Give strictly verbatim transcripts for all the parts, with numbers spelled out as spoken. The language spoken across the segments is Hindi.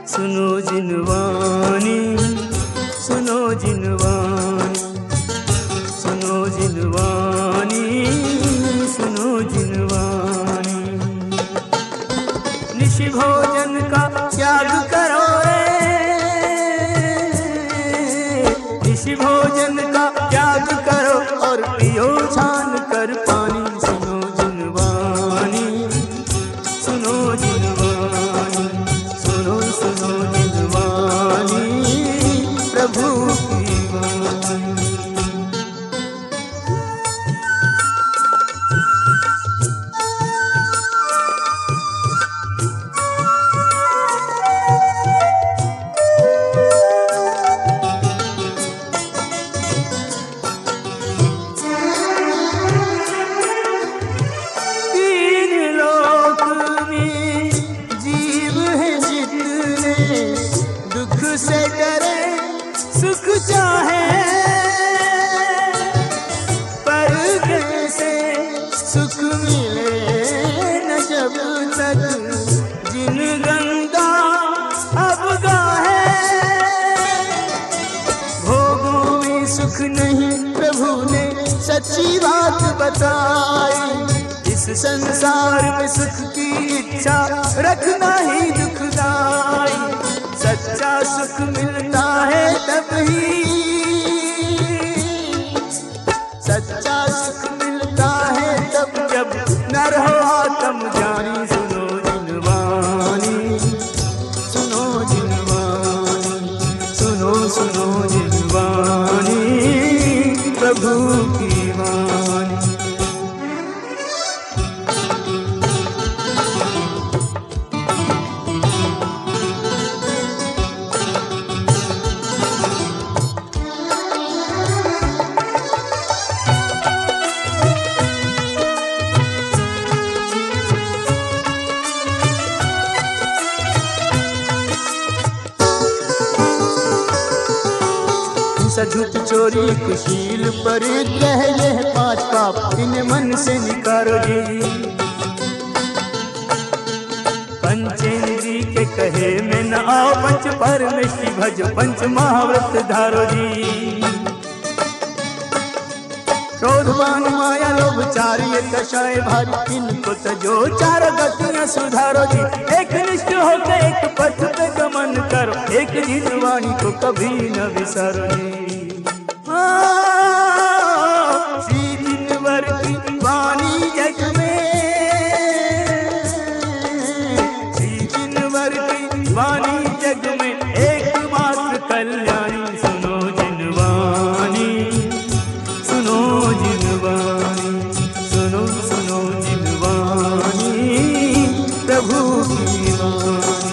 सुनो जिनवानी, सुनो जिनवानी, सुनो जिनवानी, सुनो जिनवानी। निशि भोजन का त्याग करो रे, निशि भोजन का त्याग करो और पियो छान कर पानी। सुनो जिनवानी, सुनो जिनवानी, सुनो सुनो जिनवानी, प्रभु की वाणी। से डरे सुख चाहे, पर कैसे सुख मिले न जब तक जिन गंगा अब गाहे। भोगों में सुख नहीं प्रभु ने सच्ची बात बताई। इस संसार में सुख की इच्छा रखना ही दुखदाई। सच्चा सुख मिलता है तब ही, सच्चा सुख मिलता है तब जब नर हो आत्म जानी। सुनो जिनवानी, सुनो जिनवानी, सुनो सुनो जिनवानी, प्रभु की वाणी। झूठ चोरी कुशील परिग्रह यह पांच पाप इन मन से निकारो जी। पंचेंद्री के कहे में न आओ, पंच परमेष्टि भजो, पंच महाव्रत धारो जी। क्रोध मान माया लोभ चार ये कषाय भारी, इनको तजो चार गतियां सुधारो जी। एक निष्ठ होकर एक पथ पे गमन करो, एक जिनवाणी को कभी न विसारो जी। श्री जिनवर की वाणी जग में, श्री जिनवर की वाणी जग में एकमात्र कल्याणी। सुनो जिनवानी, सुनो जिनवानी, सुनो सुनो जिनवानी, प्रभु की वाणी।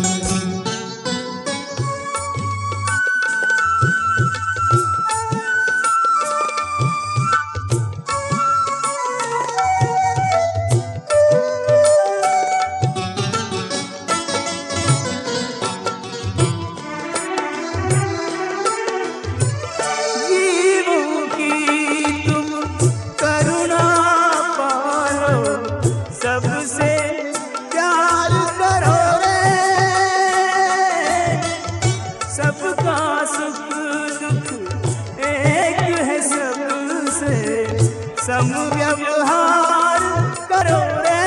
सबसे प्यार करो रे, सबका सुख दुख एक है सबसे, सम व्यवहार करो रे।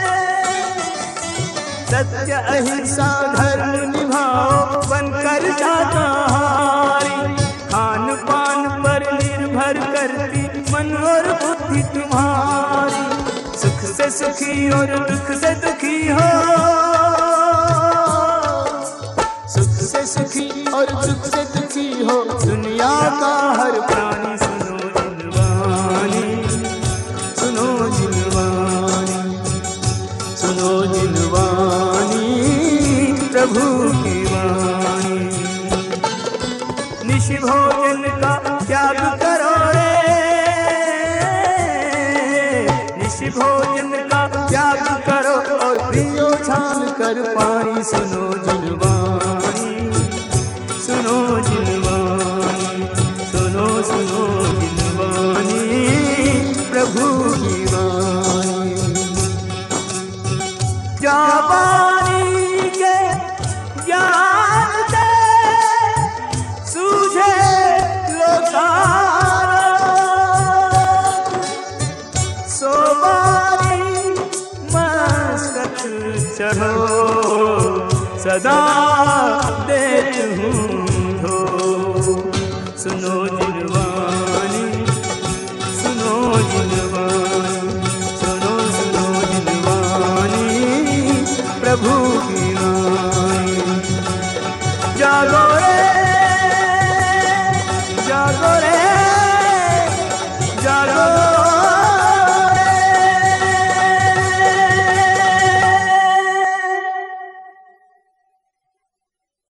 सत्य अहिंसा धर्म निभाओ बनकर शाकाहारी। खान पान पर निर्भर करती मन और बुद्धि तुम्हारी। सुख से सुखी और दुख से दुखी हो, सुख से सुखी और दुख से दुखी हो दुनिया का हर प्राणी। सुनो जिनवानी, सुनो जिनवानी, सुनो जिनवानी, प्रभु की वाणी। निशि भोजन का त्याग करो रे, निशि भोजन का त्याग करो और पियो छान कर पानी। सुनो जिनवानी, सुनो जिनवानी, सुनो सुनो जिनवानी, प्रभु की वाणी। जाबानी के ज्ञान सदा देत हूँ धो। सुनो जिनवानी, सुनो जिनवानी, सुनो सुनो जिनवानी, प्रभु की वाणी। जागो रे, जागो रे, जागो